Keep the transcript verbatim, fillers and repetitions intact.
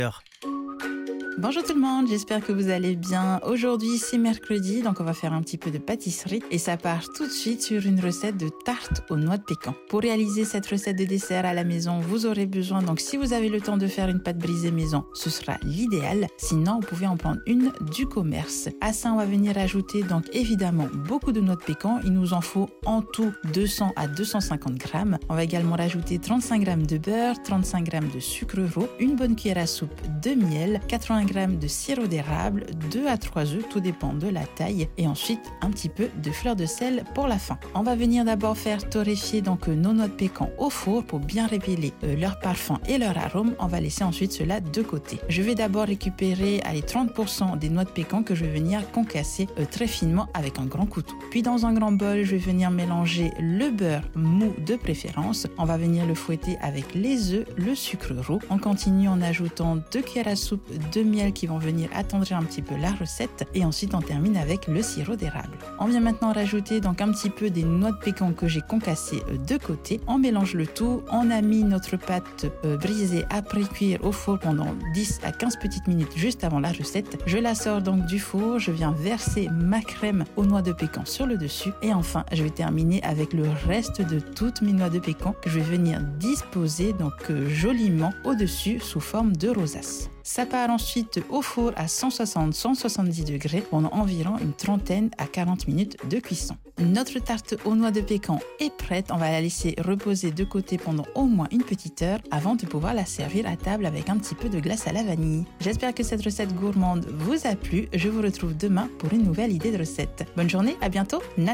Bonjour tout le monde, j'espère que vous allez bien. Aujourd'hui c'est mercredi, donc on va faire un petit peu de pâtisserie et ça part tout de suite sur une recette de tarte aux noix de pécan. Pour réaliser cette recette de dessert à la maison, vous aurez besoin, donc si vous avez le temps de faire une pâte brisée maison, ce sera l'idéal. Sinon, vous pouvez en prendre une du commerce. À ça, on va venir ajouter donc évidemment beaucoup de noix de pécan. Il nous en faut en tout deux cents à deux cent cinquante grammes. On va également rajouter trente-cinq grammes de beurre, trente-cinq grammes de sucre roux, une bonne cuillère à soupe de miel, quatre-vingts grammes de sirop d'érable, deux à trois œufs, tout dépend de la taille, et ensuite un petit peu de fleur de sel pour la fin. On va venir d'abord faire torréfier donc nos noix de pécan au four pour bien révéler euh, leur parfum et leur arôme. On va laisser ensuite cela de côté. Je vais d'abord récupérer allez, trente pour cent des noix de pécan que je vais venir concasser euh, très finement avec un grand couteau. Puis dans un grand bol, je vais venir mélanger le beurre mou de préférence. On va venir le fouetter avec les œufs, le sucre roux. On continue en ajoutant deux cuillères à soupe de miel qui vont venir attendrir un petit peu la recette et ensuite on termine avec le sirop d'érable. On vient maintenant rajouter donc un petit peu des noix de pécan que j'ai concassées de côté. On mélange le tout. On a mis notre pâte euh, brisée à pré-cuire au four pendant dix à quinze petites minutes juste avant la recette. Je la sors donc du four. Je viens verser ma crème aux noix de pécan sur le dessus et enfin je vais terminer avec le reste de toutes mes noix de pécan que je vais venir disposer donc euh, joliment au-dessus sous forme de rosace. Ça part ensuite au four à cent soixante à cent soixante-dix degrés pendant environ une trentaine à quarante minutes de cuisson. Notre tarte aux noix de pécan est prête. On va la laisser reposer de côté pendant au moins une petite heure avant de pouvoir la servir à table avec un petit peu de glace à la vanille. J'espère que cette recette gourmande vous a plu. Je vous retrouve demain pour une nouvelle idée de recette. Bonne journée, à bientôt.